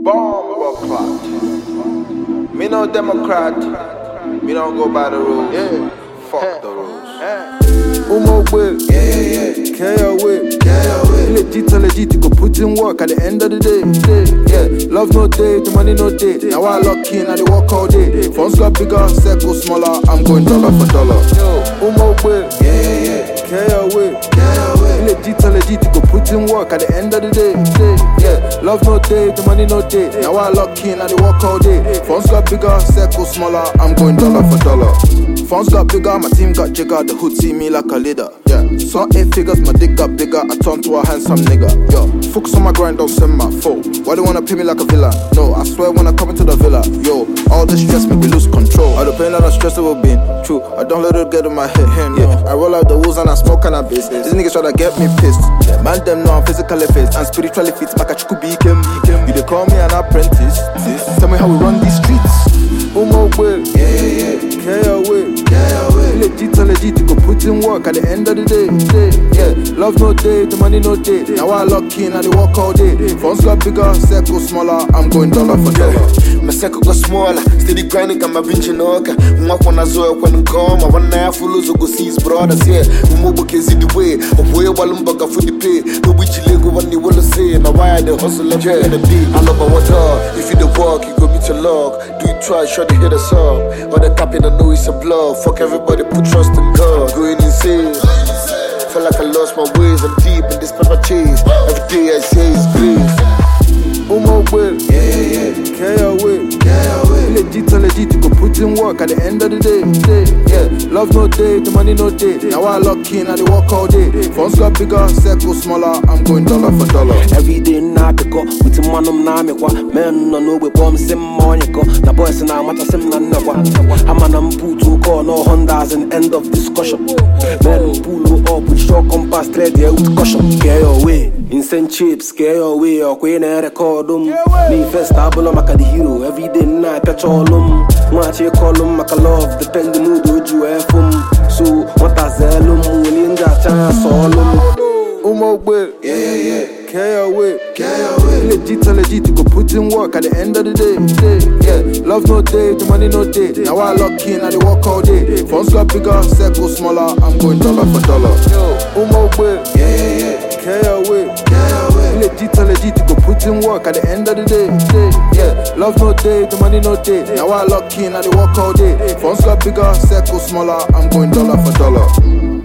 Bomb clock. Me no Democrat. Me don't go by the rules. Yeah. Fuck the rules. Umo whip, KO whip, legit, you go put in work at the end of the day. Yeah, love no day, the money no day. Now I lock in, I dey work all day. Phones got bigger, circle smaller. I'm going dollar for dollar. Umo whip, KO whip, legit, you go put in work at the end of the day. Yeah, love no day, the money no day. Now I lock in, I dey work all day. Phones got bigger, circle smaller. I'm going dollar for dollar. Phones got bigger, my team got jigger. The hood see me like a leader. Yeah, saw 8 figures, my dick got bigger. I turned to a handsome nigga. Yo, focus on my grind, don't send my phone. Why they wanna pay me like a villain? No, I swear when I come into the villa. Yo, all this stress make me lose control. All the pain and the stress that we've been true. I don't let it get in my head. Yeah, I roll out the woods and I smoke cannabis. These niggas try to get me pissed. Man, them know I'm physically fit and spiritually fit. Makachuku Bikem. You they call me an apprentice. Tell me how we run these streets. Umo whip, KO whip, legit, you go put in work at the end of the day. Yeah, love no day, the money no day. Now I lock in, I dey work all day. Phones got bigger, circle smaller. I'm going dollar for dollar. My circle got smaller, steady grinding, got my binge in order. When I saw it when I come, I want to follow so go see his brothers here. Umo is in the way, of way while I'm back for the pay. No which Lego when they wanna say, now why the hustle every other day. I love my water, if you the walk, you go meet your luck. Do it try, sure to hit us up. All the tapping, I know it's a bluff. Fuck everybody, put trust in God. Going insane. Feel like I lost my ways, I'm deep in this paper chase. Every day I say it's grace. Umo whip, KO whip, legit, you go put in work at the end of the day. Yeah, love no day, the money no day. Now I lock in, I dey work all day. Phones got bigger, circle smaller. I'm going dollar for dollar. Every day na pick up with him man na me kwa. Men no know we bomb sim money ko. The boys na mata sim na na kwa. Hamanam putu ko no Hondas and end of discussion. Men pull up with short compass thread there with caution. Get away, insane chips, get away. Or queen record. Me first stable, I'm the hero. Every day night, petrolum. Watch you call them, I love. Depend the mood, would you have so, what a zellum, willing that chance, all Umo whip, KO whip, legit, you go put in work at the end of the day. Yeah, love no day, the money no day. Now I lock in, I dey work all day. Phones got bigger, circle smaller. I'm going dollar for dollar. Umo whip, KO whip, legit, you go put in work at the end of the day. Yeah, love no day, the money no day. Now I lock in, I dey work all day. Phones got bigger, circle smaller. I'm going dollar for dollar.